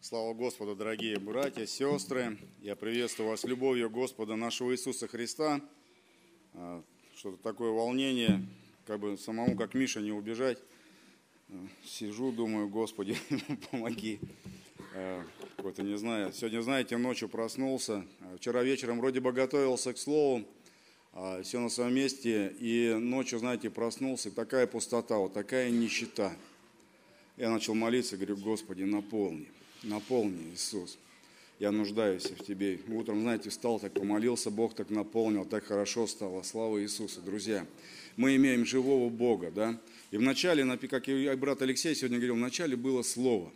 Слава Господу, дорогие братья, сестры! Я приветствую вас любовью Господа нашего Иисуса Христа. Что-то такое волнение, как бы самому, как Миша, не убежать. Сижу, думаю, Господи, помоги. Какой-то, не знаю, сегодня, знаете, ночью проснулся. Вчера вечером вроде бы готовился к слову, все на своем месте. И ночью, знаете, проснулся, такая пустота, вот такая нищета. Я начал молиться, говорю, Господи, наполни, Иисус. Я нуждаюсь в Тебе. Утром, знаете, встал, так помолился, Бог так наполнил, так хорошо стало. Слава Иисусу, друзья. Мы имеем живого Бога, да? И вначале, как и брат Алексей сегодня говорил, вначале было Слово.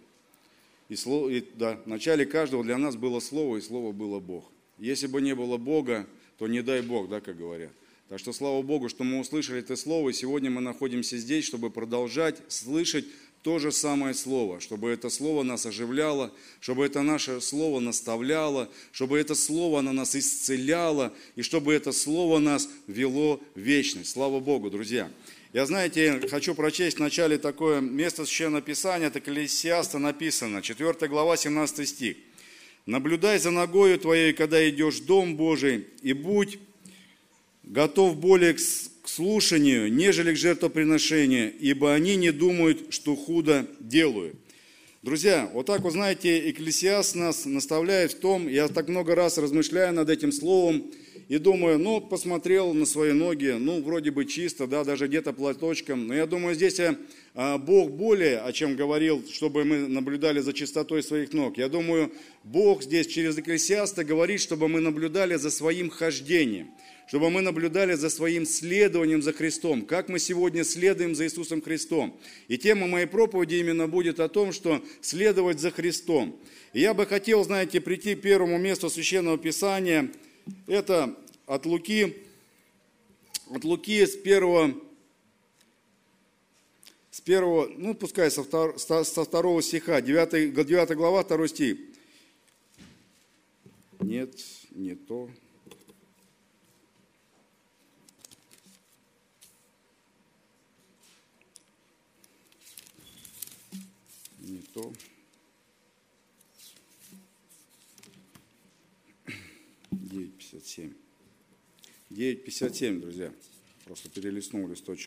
В начале каждого для нас было Слово, и Слово было Бог. Если бы не было Бога, то не дай Бог, да, как говорят. Так что слава Богу, что мы услышали это Слово, и сегодня мы находимся здесь, чтобы продолжать слышать то же самое Слово, чтобы это Слово нас оживляло, чтобы это наше Слово наставляло, чтобы это Слово оно нас исцеляло, и чтобы это Слово нас вело в вечность. Слава Богу, друзья! Я, знаете, хочу прочесть в начале такое место Священного Писания, это Экклесиаста написано, 4 глава, 17 стих. «Наблюдай за ногою твоей, когда идешь в Дом Божий, и будь готов более к слушанию, нежели к жертвоприношению, ибо они не думают, что худо делают». Друзья, вот так, вы знаете, Экклесиаст нас наставляет в том, я так много раз размышляю над этим словом, и думаю, посмотрел на свои ноги, вроде бы чисто, да, даже где-то платочком, но я думаю, здесь Бог более, о чем говорил, чтобы мы наблюдали за чистотой своих ног. Я думаю, Бог здесь через Экклесиаста говорит, чтобы мы наблюдали за своим хождением, чтобы мы наблюдали за своим следованием за Христом, как мы сегодня следуем за Иисусом Христом. И тема моей проповеди именно будет о том, что следовать за Христом. И я бы хотел, знаете, прийти к первому месту Священного Писания. Это от Луки с первого, пускай со второго стиха, 9 глава, 2 стих. Нет, не то. Не то. 9:57. 9:57, друзья. Просто перелистнул листочек.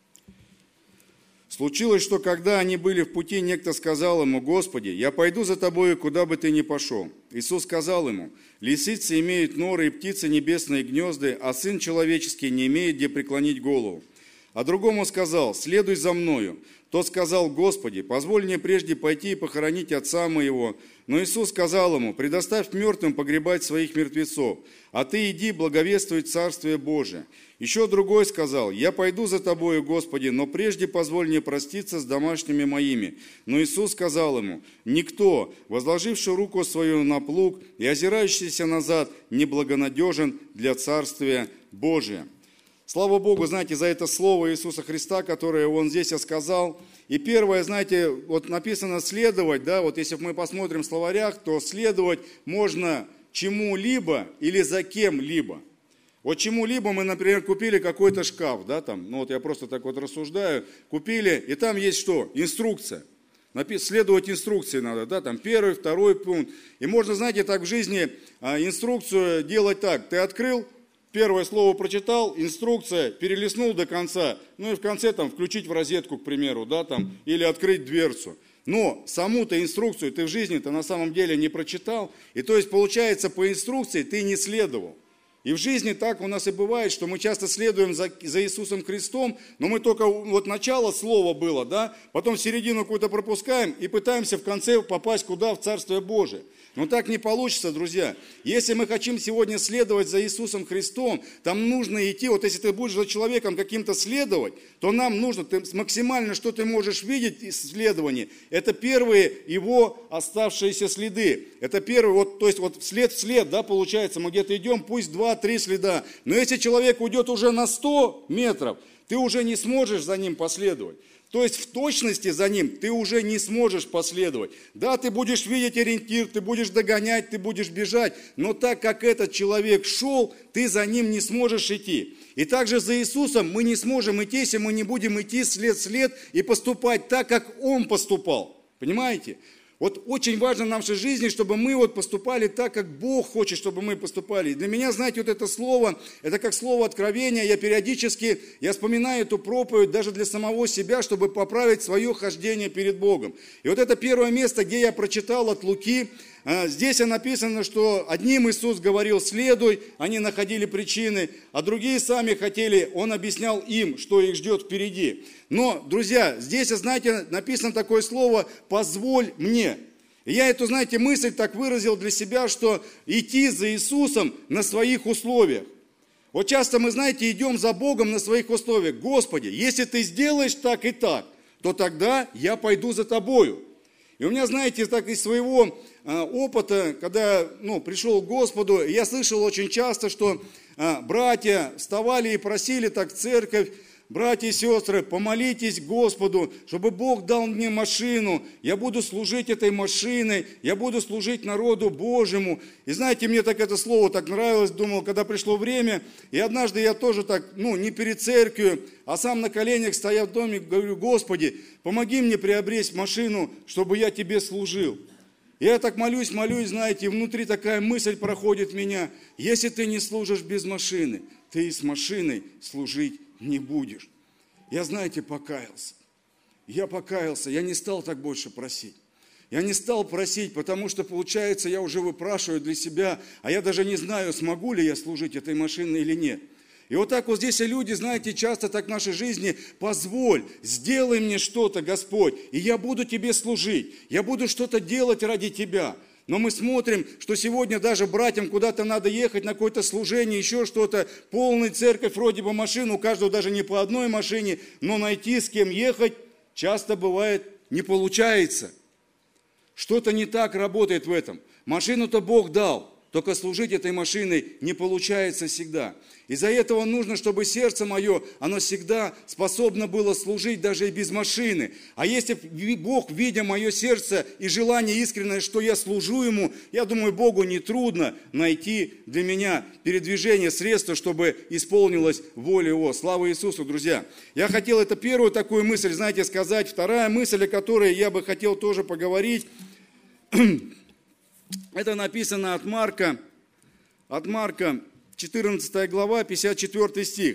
«Случилось, что когда они были в пути, некто сказал ему: Господи, я пойду за тобою, куда бы ты ни пошел. Иисус сказал ему: лисицы имеют норы и птицы небесные гнезда, а Сын Человеческий не имеет где преклонить голову. А другому сказал: следуй за мною. Тот сказал: Господи, позволь мне прежде пойти и похоронить отца моего. Но Иисус сказал ему: предоставь мертвым погребать своих мертвецов, а ты иди благовествуй Царствие Божие. Еще другой сказал: я пойду за тобою, Господи, но прежде позволь мне проститься с домашними моими. Но Иисус сказал ему: никто, возложивший руку свою на плуг и озирающийся назад, не благонадежен для Царствия Божия». Слава Богу, знаете, за это слово Иисуса Христа, которое Он здесь сказал. И первое, знаете, вот написано «следовать», да, вот если мы посмотрим в словарях, то следовать можно чему-либо или за кем-либо. Вот чему-либо мы, например, купили какой-то шкаф, да, там, я просто так вот рассуждаю, купили, и там есть что? Инструкция. Следовать инструкции надо, да, там первый, второй пункт. И можно, знаете, так в жизни инструкцию делать так, ты открыл, первое слово прочитал, инструкция, перелистнул до конца, и в конце там включить в розетку, к примеру, да, там, или открыть дверцу. Но саму-то инструкцию ты в жизни-то на самом деле не прочитал, и то есть получается по инструкции ты не следовал. И в жизни так у нас и бывает, что мы часто следуем за Иисусом Христом, но мы только, вот начало слова было, да, потом середину какую-то пропускаем и пытаемся в конце попасть куда? В Царствие Божие. Но так не получится, друзья. Если мы хотим сегодня следовать за Иисусом Христом, там нужно идти, вот если ты будешь за человеком каким-то следовать, то нам нужно, максимально, что ты можешь видеть из следования, это первые его оставшиеся следы. Это первый, то есть след в след, да, получается, мы где-то идем, пусть 2-3 следа. Но если человек уйдет уже на 100 метров, ты уже не сможешь за ним последовать. То есть в точности за ним ты уже не сможешь последовать. Да, ты будешь видеть ориентир, ты будешь догонять, ты будешь бежать, но так как этот человек шел, ты за ним не сможешь идти. И также за Иисусом мы не сможем идти, если мы не будем идти след в след и поступать так, как Он поступал. Понимаете? Вот очень важно в нашей жизни, чтобы мы вот поступали так, как Бог хочет, чтобы мы поступали. И для меня, знаете, вот это слово, это как слово откровения. Я вспоминаю эту проповедь даже для самого себя, чтобы поправить свое хождение перед Богом. И вот это первое место, где я прочитал от Луки. Здесь написано, что одним Иисус говорил «следуй», они находили причины, а другие сами хотели, Он объяснял им, что их ждет впереди. Но, друзья, здесь, знаете, написано такое слово «позволь мне». И я эту, знаете, мысль так выразил для себя, что идти за Иисусом на своих условиях. Вот часто мы, знаете, идем за Богом на своих условиях. Господи, если Ты сделаешь так и так, то тогда я пойду за Тобою. И у меня, знаете, так из своего опыта, когда пришел к Господу, я слышал очень часто, что братья вставали и просили так в церковь: братья и сестры, помолитесь Господу, чтобы Бог дал мне машину, я буду служить этой машиной, я буду служить народу Божьему. И знаете, мне так это слово так нравилось, думал, когда пришло время, и однажды я тоже так, не перед церковью, а сам на коленях, стоя в доме, говорю: Господи, помоги мне приобрести машину, чтобы я Тебе служил. Я так молюсь, знаете, и внутри такая мысль проходит меня: если ты не служишь без машины, ты и с машиной служить не будешь. Я, знаете, покаялся. Я не стал так больше просить. Я не стал просить, потому что, получается, я уже выпрашиваю для себя, а я даже не знаю, смогу ли я служить этой машиной или нет. И вот так вот здесь и люди, знаете, часто так в нашей жизни: позволь, сделай мне что-то, Господь, и я буду Тебе служить, я буду что-то делать ради Тебя. Но мы смотрим, что сегодня даже братьям куда-то надо ехать на какое-то служение, еще что-то, полная церковь, вроде бы машин, у каждого даже не по одной машине, но найти с кем ехать часто бывает не получается. Что-то не так работает в этом. Машину-то Бог дал, только служить этой машиной не получается всегда. Из-за этого нужно, чтобы сердце мое, оно всегда способно было служить даже и без машины. А если Бог, видя мое сердце и желание искреннее, что я служу Ему, я думаю, Богу нетрудно найти для меня передвижение, средства, чтобы исполнилась воля Его. Слава Иисусу, друзья! Я хотел это первую такую мысль, знаете, сказать. Вторая мысль, о которой я бы хотел тоже поговорить, это написано от Марка, 14 глава, 54 стих.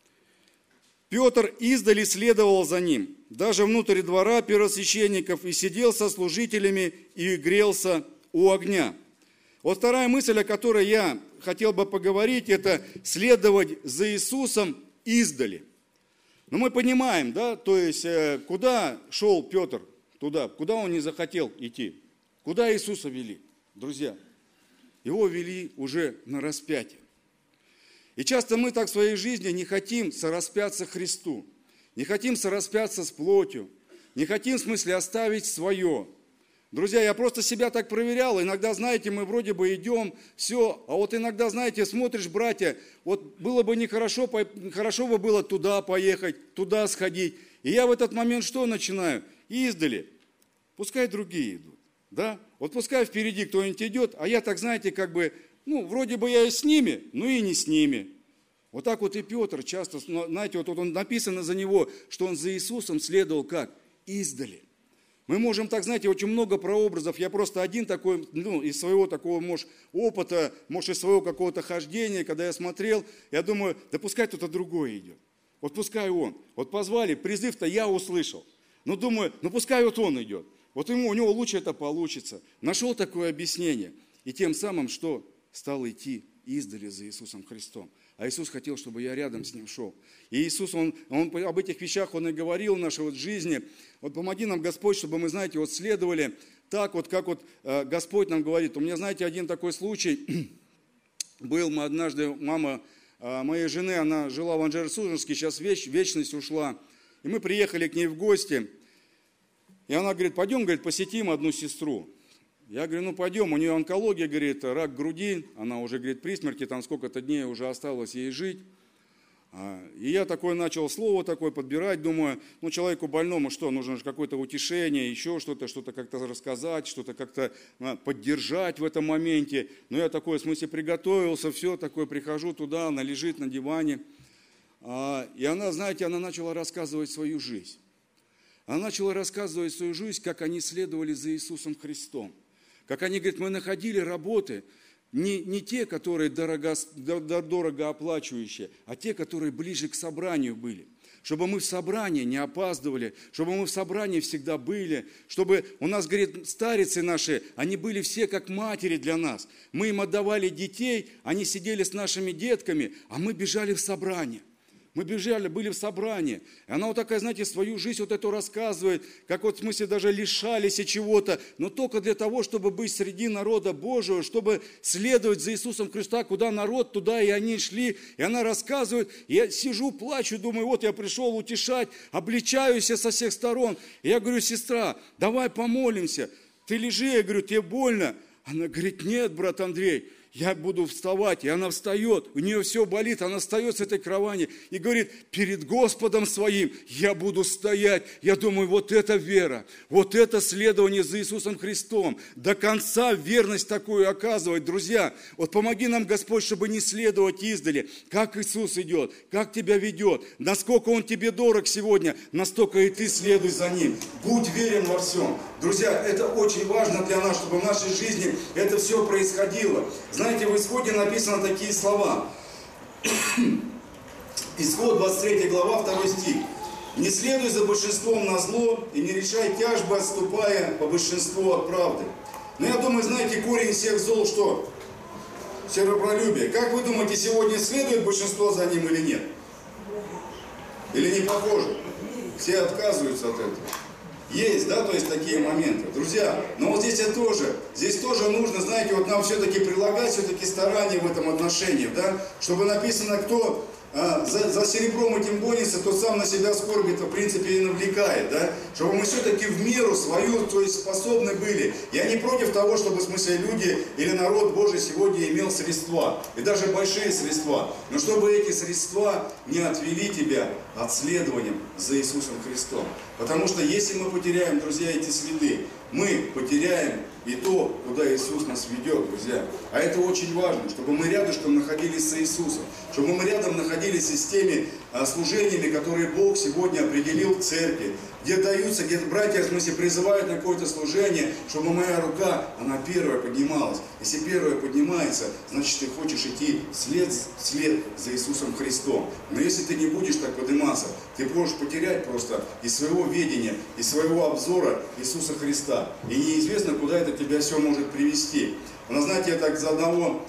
Петр издали следовал за ним, даже внутрь двора первосвященников, и сидел со служителями и грелся у огня. Вот вторая мысль, о которой я хотел бы поговорить, это следовать за Иисусом издали. Но мы понимаем, да, то есть, куда шел Петр, туда, куда он не захотел идти, куда Иисуса вели, друзья. Его вели уже на распятие. И часто мы так в своей жизни не хотим сораспяться Христу, не хотим сораспяться с плотью, не хотим, в смысле, оставить свое. Друзья, я просто себя так проверял. Иногда, знаете, мы вроде бы идем, все, а вот иногда, знаете, смотришь, братья, вот было бы нехорошо, хорошо бы было туда поехать, туда сходить. И я в этот момент что начинаю? Издали. Пускай другие идут, да? Вот пускай впереди кто-нибудь идет, а я так, знаете, как бы, вроде бы я и с ними, но и не с ними. Вот так вот и Петр часто, знаете, вот он написано за него, что он за Иисусом следовал как? Издали. Мы можем так, знаете, очень много прообразов. Я просто один такой, из своего такого, может, опыта, может, из своего какого-то хождения, когда я смотрел, я думаю, да пускай кто-то другой идет. Вот пускай он. Вот позвали, призыв-то я услышал. Думаю, пускай вот он идет. Вот у него лучше это получится. Нашел такое объяснение. И тем самым, что стал идти издали за Иисусом Христом. А Иисус хотел, чтобы я рядом с Ним шел. И Иисус, Он об этих вещах Он и говорил в нашей жизни. Вот помоги нам, Господь, чтобы мы, знаете, вот следовали так, вот как вот Господь нам говорит. У меня, знаете, один такой случай был. Мы однажды, мама моей жены, она жила в Анжеро-Судженске, сейчас вечность ушла. И мы приехали к ней в гости. И она говорит, пойдем, говорит, посетим одну сестру. Я говорю, пойдем, у нее онкология, говорит, рак груди, она уже, говорит, при смерти, там сколько-то дней уже осталось ей жить. И я такое начал слово такое подбирать, думаю, человеку больному что, нужно же какое-то утешение, еще что-то как-то рассказать, что-то как-то поддержать в этом моменте. Но я такое, в смысле, приготовился, все такое, прихожу туда, она лежит на диване. И она, знаете, она начала рассказывать свою жизнь. Она начала рассказывать свою жизнь, как они следовали за Иисусом Христом. Как они, говорят, мы находили работы, не те, которые дорого оплачивающие, а те, которые ближе к собранию были. Чтобы мы в собрании не опаздывали, чтобы мы в собрании всегда были, чтобы у нас, говорит, старицы наши, они были все как матери для нас. Мы им отдавали детей, они сидели с нашими детками, а мы бежали в собрание. Мы бежали, были в собрании. И она вот такая, знаете, свою жизнь вот эту рассказывает, как вот в смысле даже лишались чего-то, но только для того, чтобы быть среди народа Божьего, чтобы следовать за Иисусом Христом, куда народ, туда и они шли. И она рассказывает, я сижу, плачу, думаю, вот я пришел утешать, обличаюсь со всех сторон. И я говорю, сестра, давай помолимся. Ты лежи, я говорю, тебе больно? Она говорит, нет, брат Андрей, я буду вставать. И она встает, у нее все болит, она встает с этой кровати и говорит, перед Господом своим я буду стоять. Я думаю, вот это вера, вот это следование за Иисусом Христом. До конца верность такую оказывать. Друзья, вот помоги нам, Господь, чтобы не следовать издали, как Иисус идет, как тебя ведет, насколько Он тебе дорог сегодня, настолько и ты следуй за Ним. Будь верен во всем. Друзья, это очень важно для нас, чтобы в нашей жизни это все происходило. Знаете, в Исходе написаны такие слова. Исход, 23 глава, 2 стих. «Не следуй за большинством на зло и не решай тяжбы, отступая по большинству от правды». Но я думаю, знаете, корень всех зол что? Серебролюбие. Как вы думаете, сегодня следует большинство за ним или нет? Или не похоже? Все отказываются от этого. Есть, да, то есть такие моменты. Друзья, но вот здесь тоже нужно, знаете, вот нам все-таки прилагать все-таки старания в этом отношении, да, чтобы написано, кто за серебром этим гонится, тот сам на себя скорбит, в принципе, и навлекает, да, чтобы мы все-таки в меру свою, то есть способны были. Я не против того, чтобы, в смысле, люди или народ Божий сегодня имел средства, и даже большие средства, но чтобы эти средства не отвели тебя от следования за Иисусом Христом. Потому что если мы потеряем, друзья, эти следы, мы потеряем и то, куда Иисус нас ведет, друзья. А это очень важно, чтобы мы рядышком находились с Иисусом, чтобы мы рядом находились с теми служениями, которые Бог сегодня определил в церкви, где даются, где братья, в смысле, призывают на какое-то служение, чтобы моя рука, она первая поднималась. Если первая поднимается, значит, ты хочешь идти вслед за Иисусом Христом. Но если ты не будешь так подниматься, ты можешь потерять просто из своего видения, из своего обзора Иисуса Христа. И неизвестно, куда это тебя все может привести. Но знаете, я так за одного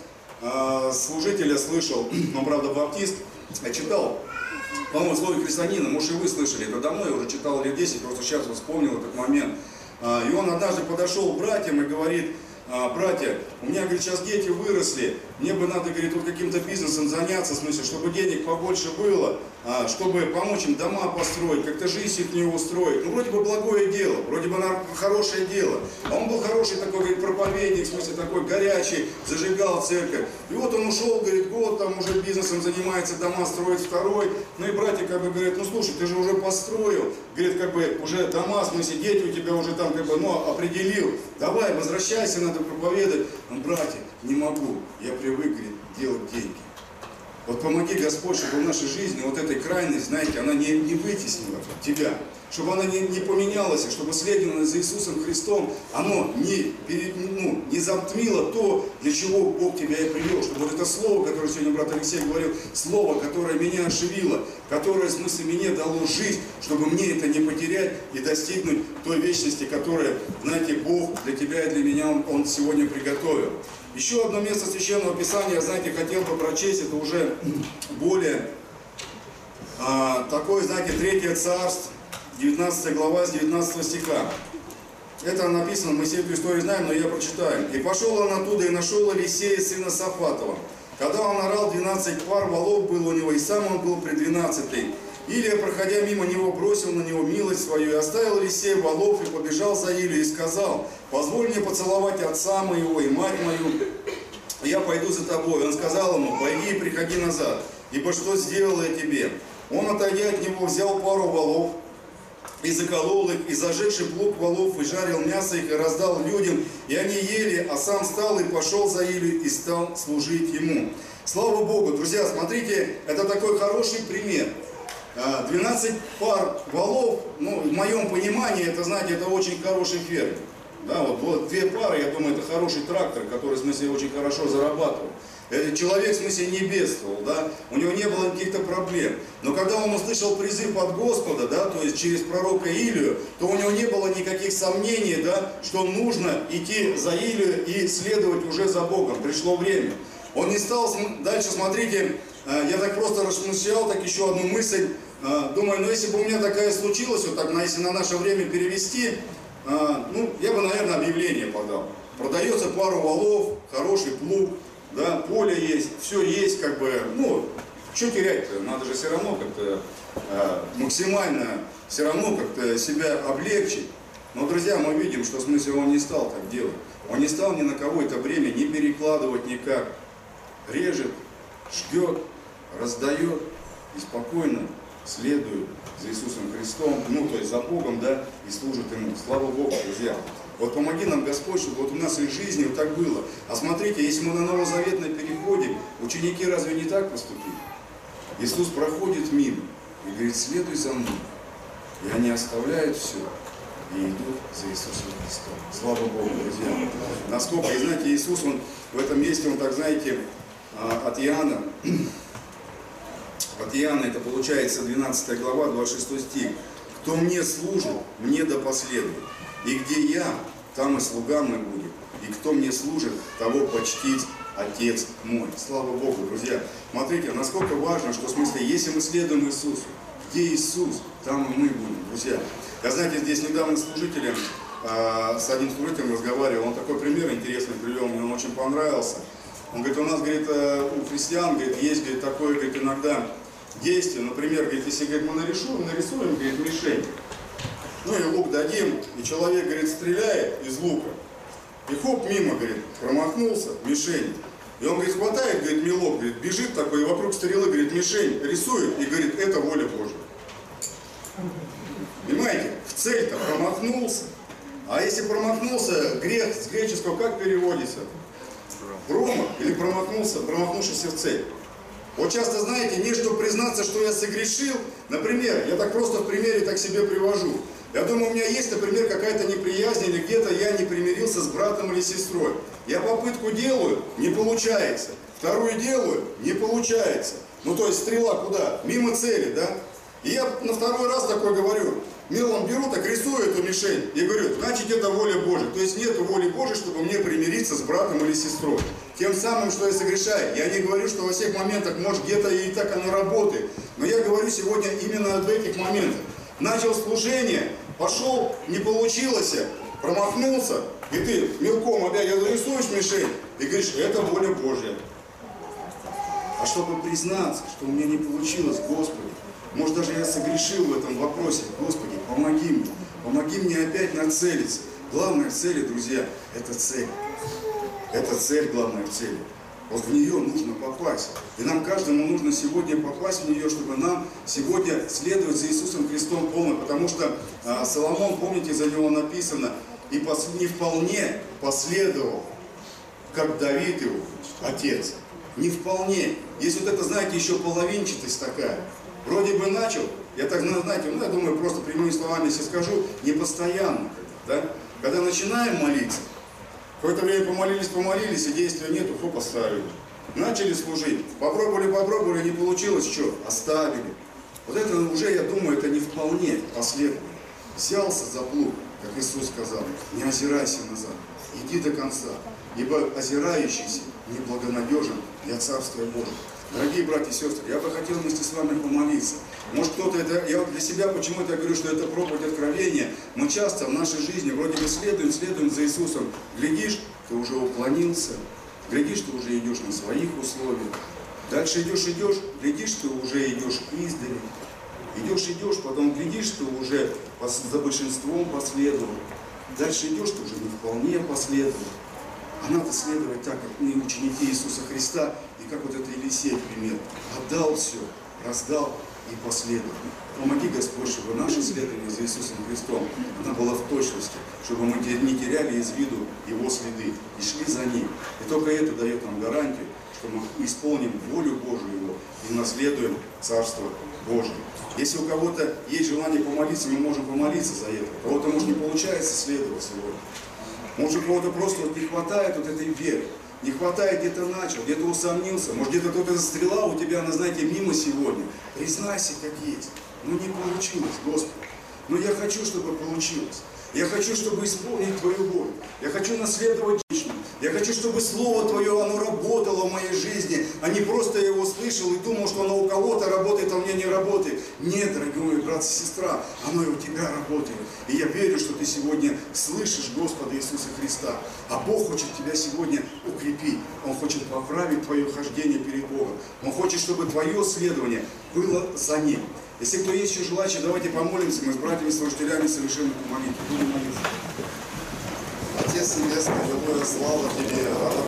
служителя слышал, он, правда, баптист, я читал, по-моему, в слове христианина, может, и вы слышали это давно, я уже читал лет 10, просто сейчас вспомнил этот момент. И он однажды подошел к братьям и говорит, братья, у меня, говорит, сейчас дети выросли, мне бы надо, говорит, вот каким-то бизнесом заняться, в смысле, чтобы денег побольше было, чтобы помочь им дома построить, как-то жизнь их не устроить. Ну, вроде бы благое дело, вроде бы хорошее дело. А он был хороший такой, говорит, проповедник, в смысле, такой горячий, зажигал церковь. И вот он ушел, говорит, год там уже бизнесом занимается, дома строит второй. Ну и братья как бы говорят, ну слушай, ты же уже построил, говорит, как бы уже дома, в смысле, дети у тебя уже там как бы, ну, определил. Давай, возвращайся, надо проповедовать. Он, братья, не могу, я привык, говорит, делать деньги. Вот помоги, Господь, чтобы в нашей жизни вот этой крайности, знаете, она не вытеснила тебя, чтобы она не поменялась, и чтобы следование за Иисусом Христом, оно не затмило то, для чего Бог тебя и привел. Чтобы вот это слово, которое сегодня брат Алексей говорил, слово, которое меня оживило, которое, в смысле, мне дало жизнь, чтобы мне это не потерять и достигнуть той вечности, которая, знаете, Бог для тебя и для меня, Он сегодня приготовил. Еще одно место Священного Писания, знаете, хотел бы прочесть, это уже более такое, знаете, 3 Царств, 19 глава, с 19 стиха. Это написано, мы все эту историю знаем, но я прочитаю. «И пошел он оттуда и нашел Елисея, сына Сафатова. Когда он орал, 12 пар волов было у него, и сам он был при 12-й. Илия, проходя мимо него, бросил на него милость свою, и оставил Елисея волов, и побежал за Илию, и сказал, позволь мне поцеловать отца моего и мать мою, и я пойду за тобой. Он сказал ему, пойди и приходи назад, ибо что сделал я тебе? Он, отойдя от него, взял пару волов, и заколол их, и зажегший плуг волов, и жарил мясо их, и раздал людям, и они ели, а сам встал и пошел за Илию, и стал служить ему». Слава Богу, друзья, смотрите, это такой хороший пример. 12 пар валов, ну, в моем понимании, это, знаете, это очень хороший фермер. Да, вот 2 пары, я думаю, это хороший трактор, который, в смысле, очень хорошо зарабатывал. Этот человек, в смысле, не бедствовал, да, у него не было каких-то проблем. Но когда он услышал призыв от Господа, да, то есть через пророка Илию, то у него не было никаких сомнений, да, что нужно идти за Илию и следовать уже за Богом. Пришло время. Он не стал дальше, смотрите, я так просто размышлял, так еще одну мысль. Думаю, ну если бы у меня такая случилась, вот так, если на наше время перевести, ну, я бы, наверное, объявление подал. Продается пару валов, хороший плуг, да, поле есть, все есть, как бы, ну, что терять-то? Надо же все равно как-то максимально, все равно как-то себя облегчить. Но, друзья, мы видим, что в смысле он не стал так делать. Он не стал ни на кого это бремя не перекладывать никак. Режет, ждет, раздает и спокойно следует за Иисусом Христом, ну, то есть за Богом, да, и служит Ему. Слава Богу, друзья. Вот помоги нам, Господь, чтобы вот у нас и в жизни вот так было. А смотрите, если мы на Новозаветное переходим, ученики разве не так поступили? Иисус проходит мимо и говорит, следуй за мной. И они оставляют все и идут за Иисусом Христом. Слава Богу, друзья. Насколько, и знаете, Иисус, Он в этом месте, Он так, знаете, от Иоанна, это получается 12 глава, 26 стих. Кто мне служит, мне да последует. И где я, там и слуга мой будет. И кто мне служит, того почтить Отец мой. Слава Богу, друзья. Смотрите, насколько важно, что в смысле, если мы следуем Иисусу, где Иисус, там и мы будем, друзья. Я, знаете, здесь недавно служителем, с одним служителем разговаривал, он такой пример интересный привел, мне он очень понравился. Он говорит, у нас, говорит, у христиан, говорит, есть, говорит, такое, говорит, иногда действие, например, говорит, если, говорит, мы нарисуем, говорит, мишень, ну и лук дадим, и человек, говорит, стреляет из лука, и хоп, мимо, говорит, промахнулся, мишень. И он, говорит, хватает, говорит, мелок, говорит, бежит такой, и вокруг стрелы, говорит, мишень рисует, и говорит, это воля Божья. Понимаете, в цель-то промахнулся. А если промахнулся, грех с греческого как переводится? Промах или промахнувшийся в цель. Вот часто, знаете, не что признаться, что я согрешил. Например, я так просто в примере так себе привожу. Я думаю, у меня есть, например, какая-то неприязнь, или где-то я не примирился с братом или сестрой. Я попытку делаю, не получается. Вторую делаю, не получается. Ну, то есть стрела куда? Мимо цели, да? И я на второй раз такой говорю, мелом беру, так рисую эту мишень. И говорю, значит, это воля Божья. То есть нет воли Божьей, чтобы мне примириться с братом или сестрой. Тем самым, что я согрешаю. Я не говорю, что во всех моментах, может, где-то и так оно работает. Но я говорю сегодня именно об этих моментах. Начал служение, пошел, не получилось, промахнулся. И ты мелком опять рисуешь мишень и говоришь, это воля Божья. А чтобы признаться, что у меня не получилось, Господи, может, даже я согрешил в этом вопросе. Господи, помоги мне опять нацелиться. Главная цель, друзья, это цель. Это цель, главная цель. Вот в нее нужно попасть. И нам каждому нужно сегодня попасть в нее, чтобы нам сегодня следовать за Иисусом Христом полно. Потому что Соломон, помните, за него написано, и не вполне последовал, как Давид его, отец. Не вполне. Есть вот это, знаете, еще половинчатость такая. Вроде бы начал, я так, знаете, я думаю, просто прямыми словами, если скажу, не постоянно. Да? Когда начинаем молиться, какое-то время помолились, и действия нету, хоп, оставили. Начали служить, попробовали, не получилось, что? Оставили. Вот это уже, я думаю, это не вполне последовало. Взялся за плуг, как Иисус сказал, не озирайся назад, иди до конца, ибо озирающийся неблагонадежен для Царствия Божьего. Дорогие братья и сестры, я бы хотел вместе с вами помолиться. Может, кто-то это, я для себя почему-то говорю, что это проповедь откровения. Мы часто в нашей жизни вроде бы следуем за Иисусом. Глядишь, ты уже уклонился. Глядишь, ты уже идешь на своих условиях. Дальше идешь, глядишь, ты уже идешь издали. Идешь, потом глядишь, ты уже за большинством последовал. Дальше идешь, ты уже не вполне последовал. А надо следовать так, как мы ученики Иисуса Христа, и как вот это Елисей пример. Отдал все, раздал и последовал. Помоги, Господь, чтобы наше следование за Иисусом Христом, оно было в точности, чтобы мы не теряли из виду Его следы и шли за Ним. И только это дает нам гарантию, что мы исполним волю Божию Его и наследуем Царство Божие. Если у кого-то есть желание помолиться, мы можем помолиться за это. У кого-то, может, не получается следовать сегодня. Может, у кого-то просто не хватает этой веры. Не хватает, где-то начал, где-то усомнился. Может, где-то вот эта стрела у тебя, она, знаете, мимо сегодня. Признайся, как есть. Ну, не получилось, Господи. Но я хочу, чтобы получилось. Я хочу, чтобы исполнить Твою волю. Я хочу наследовать лично. Я хочу, чтобы Слово Твое, оно работало в моей жизни, а не просто я его слышал и думал, что оно у кого-то работает, а у меня не работает. Нет, дорогой мой брат и сестра, оно и у тебя работает. И я верю, что ты сегодня слышишь Господа Иисуса Христа. А Бог хочет тебя сегодня укрепить. Он хочет поправить твое хождение перед Богом. Он хочет, чтобы твое следование было за Ним. Если кто есть еще желающий, давайте помолимся. Мы с братьями, служителями совершим эту молитву. Будем молиться. Отец Небесный, слава Тебе.